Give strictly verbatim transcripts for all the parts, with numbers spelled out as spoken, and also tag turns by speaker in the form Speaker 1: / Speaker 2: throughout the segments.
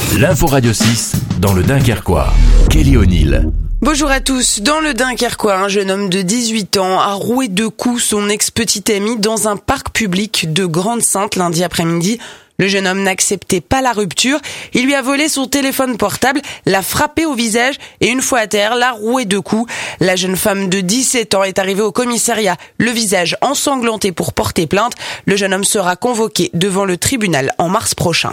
Speaker 1: L'info Radio six dans le Dunkerquois. Kelly O'Neill.
Speaker 2: Bonjour à tous. Dans le Dunkerquois, un jeune homme de dix-huit ans a roué de coups son ex-petite amie dans un parc public de Grande-Synthe lundi après-midi. Le jeune homme n'acceptait pas la rupture. Il lui a volé son téléphone portable, l'a frappé au visage et une fois à terre, l'a roué de coups. La jeune femme de dix-sept ans est arrivée au commissariat, le visage ensanglanté pour porter plainte. Le jeune homme sera convoqué devant le tribunal en mars prochain.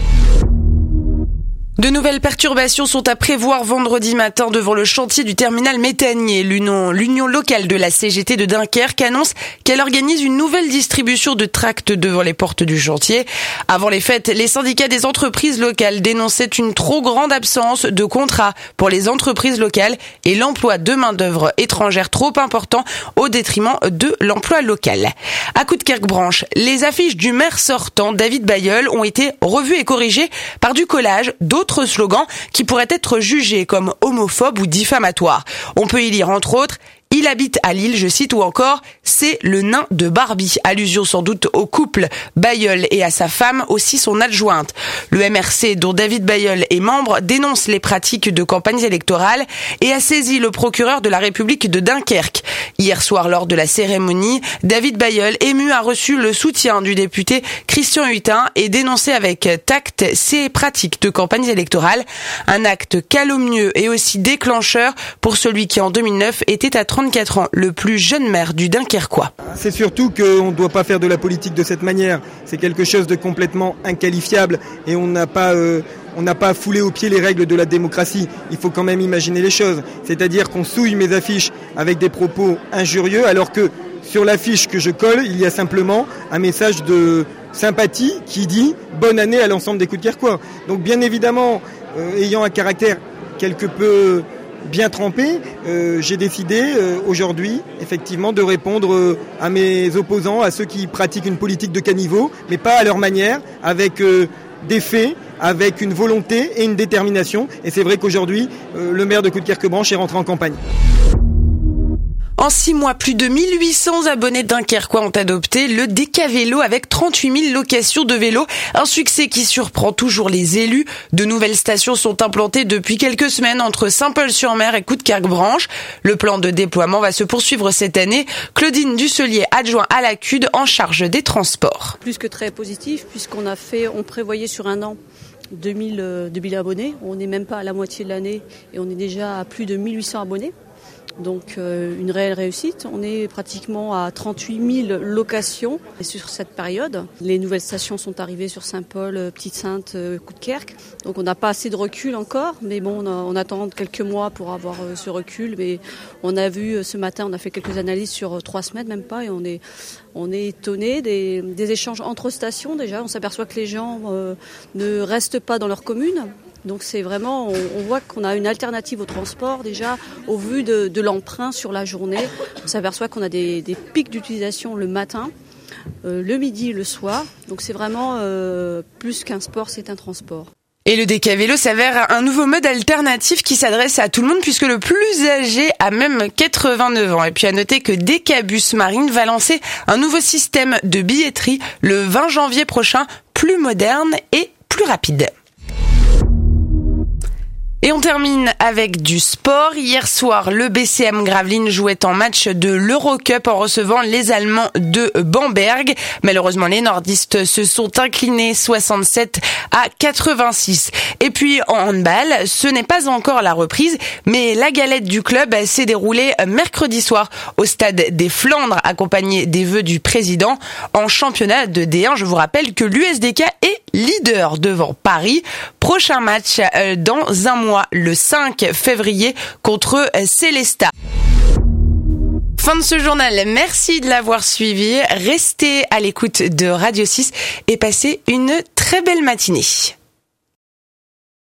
Speaker 2: De nouvelles perturbations sont à prévoir vendredi matin devant le chantier du terminal méthanier. L'union, l'union locale de la C G T de Dunkerque annonce qu'elle organise une nouvelle distribution de tracts devant les portes du chantier. Avant les fêtes, les syndicats des entreprises locales dénonçaient une trop grande absence de contrats pour les entreprises locales et l'emploi de main-d'œuvre étrangère trop important au détriment de l'emploi local. À Coudekerque-Branche, les affiches du maire sortant, David Bailleul, ont été revues et corrigées par du collage d'autres slogans qui pourraient être jugés comme homophobes ou diffamatoires. On peut y lire entre autres « Il habite à Lille », je cite, ou encore « C'est le nain de Barbie », allusion sans doute au couple Bailleul et à sa femme, aussi son adjointe. Le M R C, dont David Bailleul est membre, dénonce les pratiques de campagnes électorales et a saisi le procureur de la République de Dunkerque. Hier soir, lors de la cérémonie, David Bailleul, ému, a reçu le soutien du député Christian Hutin et dénoncé avec tact ces pratiques de campagnes électorales. Un acte calomnieux et aussi déclencheur pour celui qui en deux mille neuf était à trente-quatre ans, le plus jeune maire du Dunkerquois.
Speaker 3: C'est surtout qu'on ne doit pas faire de la politique de cette manière. C'est quelque chose de complètement inqualifiable et on n'a pas... Euh On n'a pas foulé aux pieds les règles de la démocratie. Il faut quand même imaginer les choses. C'est-à-dire qu'on souille mes affiches avec des propos injurieux, alors que sur l'affiche que je colle, il y a simplement un message de sympathie qui dit « Bonne année à l'ensemble des Coudekerquois ». Donc bien évidemment, euh, ayant un caractère quelque peu bien trempé, euh, j'ai décidé euh, aujourd'hui, effectivement, de répondre euh, à mes opposants, à ceux qui pratiquent une politique de caniveau, mais pas à leur manière, avec euh, des faits, avec une volonté et une détermination. Et c'est vrai qu'aujourd'hui, euh, le maire de Coudekerque-Branche est rentré en campagne.
Speaker 2: En six mois, plus de mille huit cents abonnés dunkerquois ont adopté le Décavélo avec trente-huit mille locations de vélos. Un succès qui surprend toujours les élus. De nouvelles stations sont implantées depuis quelques semaines entre Saint-Paul-sur-Mer et Coudekerque-Branche. Le plan de déploiement va se poursuivre cette année. Claudine Dusselier, adjoint à la C U D en charge des transports.
Speaker 4: Plus que très positif, puisqu'on a fait, on prévoyait sur un an deux mille abonnés. On n'est même pas à la moitié de l'année et on est déjà à plus de mille huit cents abonnés. Donc euh, une réelle réussite. On est pratiquement à trente-huit mille locations sur cette période. Les nouvelles stations sont arrivées sur Saint-Paul, Petite-Sainte, Coudekerque. Donc on n'a pas assez de recul encore, mais bon, on, a, on attend quelques mois pour avoir euh, ce recul. Mais on a vu euh, ce matin, on a fait quelques analyses sur euh, trois semaines, même pas, et on est, on est étonné des, des échanges entre stations déjà. On s'aperçoit que les gens euh, ne restent pas dans leur commune. Donc c'est vraiment, on, on voit qu'on a une alternative au transport déjà au vu de, de l'emprunt sur la journée. On s'aperçoit qu'on a des, des pics d'utilisation le matin, euh, le midi, le soir. Donc c'est vraiment euh, plus qu'un sport, c'est un transport.
Speaker 2: Et le Décavélo s'avère un nouveau mode alternatif qui s'adresse à tout le monde puisque le plus âgé a même quatre-vingt-neuf ans. Et puis à noter que Décabus Marine va lancer un nouveau système de billetterie le vingt janvier prochain, plus moderne et plus rapide. Et on termine avec du sport. Hier soir, le B C M Gravelines jouait en match de l'Eurocup en recevant les Allemands de Bamberg. Malheureusement, les nordistes se sont inclinés soixante-sept à quatre-vingt-six. Et puis en handball, ce n'est pas encore la reprise, mais la galette du club s'est déroulée mercredi soir au stade des Flandres, accompagné des vœux du président. En championnat de D un, je vous rappelle que l'U S D K est leader devant Paris. Prochain match dans un mois, le cinq février, contre Célestat. Fin de ce journal, merci de l'avoir suivi. Restez à l'écoute de Radio six et passez une très belle matinée.